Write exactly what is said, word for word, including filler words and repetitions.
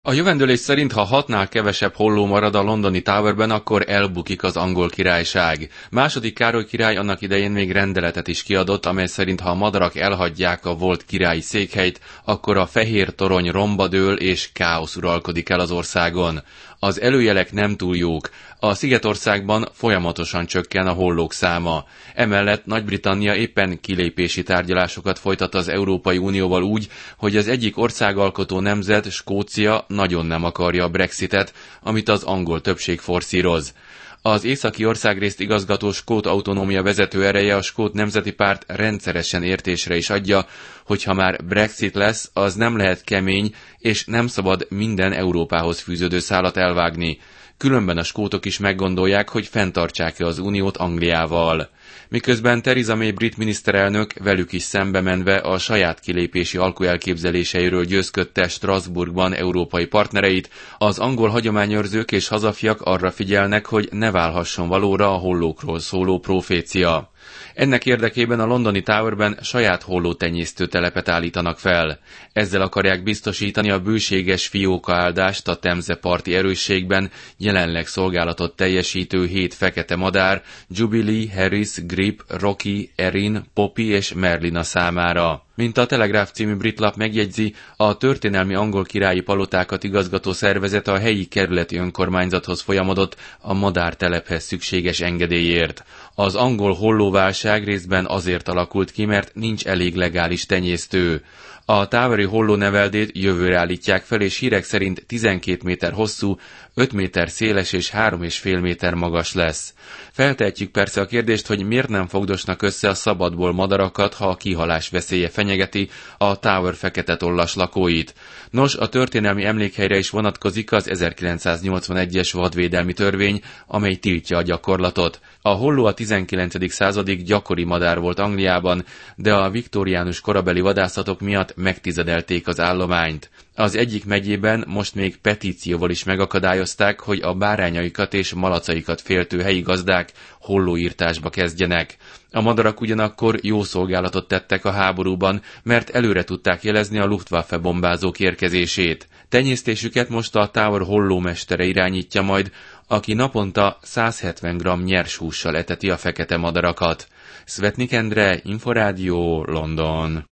A jövendőlés szerint, ha hatnál kevesebb holló marad a londoni Towerben, akkor elbukik az angol királyság. Második Károly király annak idején még rendeletet is kiadott, amely szerint ha a madarak elhagyják a volt királyi székhelyt, akkor a fehér torony romba dől és káosz uralkodik el az országon. Az előjelek nem túl jók. A Szigetországban folyamatosan csökken a hollók száma. Emellett Nagy-Britannia éppen kilépési tárgyalásokat folytat az Európai Unióval úgy, hogy az egyik országalkotó nemzet, Skócia nagyon nem akarja a Brexitet, amit az angol többség forszíroz. Az északi országrészt igazgató skót autonómia vezető ereje, a Skót Nemzeti Párt rendszeresen értésre is adja, hogy ha már Brexit lesz, az nem lehet kemény, és nem szabad minden Európához fűződő szálat elvágni. Különben a skótok is meggondolják, hogy fenntartsák-e az uniót Angliával. Miközben Theresa May brit miniszterelnök velük is szembe menve a saját kilépési alkuelképzeléseiről győzködte Strasbourgban európai partnereit, az angol hagyományőrzők és hazafiak arra figyelnek, hogy ne válhasson valóra a hollókról szóló profécia. Ennek érdekében a londoni Towerben saját hollótenyésztő telepet állítanak fel. Ezzel akarják biztosítani a bőséges fiókaáldást a Temze parti erősségben jelenleg szolgálatot teljesítő hét fekete madár, Jubilee, Harris, Grip, Rocky, Erin, Poppy és Merlina számára. Mint a Telegraph című brit lap megjegyzi, a történelmi angol királyi palotákat igazgató szervezet a helyi kerületi önkormányzathoz folyamodott a madártelephez szükséges engedélyért. Az angol hollóválság részben azért alakult ki, mert nincs elég legális tenyésztő. A toweri hollóneveldét jövőre állítják fel, és hírek szerint tizenkét méter hosszú, öt méter széles és három és fél méter magas lesz. Feltehetjük persze a kérdést, hogy miért nem fogdosnak össze a szabadból madarakat, ha a kihalás veszélye fenyegeti a Tower fekete tollas lakóit. Nos, a történelmi emlékhelyre is vonatkozik az ezerkilencszáznyolcvanegyes vadvédelmi törvény, amely tiltja a gyakorlatot. A holló a tizenkilencedik századig gyakori madár volt Angliában, de a viktóriánus korabeli vadászatok miatt megtizedelték az állományt. Az egyik megyében most még petícióval is megakadályozták, hogy a bárányaikat és malacaikat féltő helyi gazdák hollóírtásba kezdjenek. A madarak ugyanakkor jó szolgálatot tettek a háborúban, mert előre tudták jelezni a Luftwaffe bombázók érkezését. Tenyésztésüket most a Tower hollómestere irányítja majd, aki naponta száz hetven gramm nyers hússal eteti a fekete madarakat. Svetnik Endre, Inforádió, London.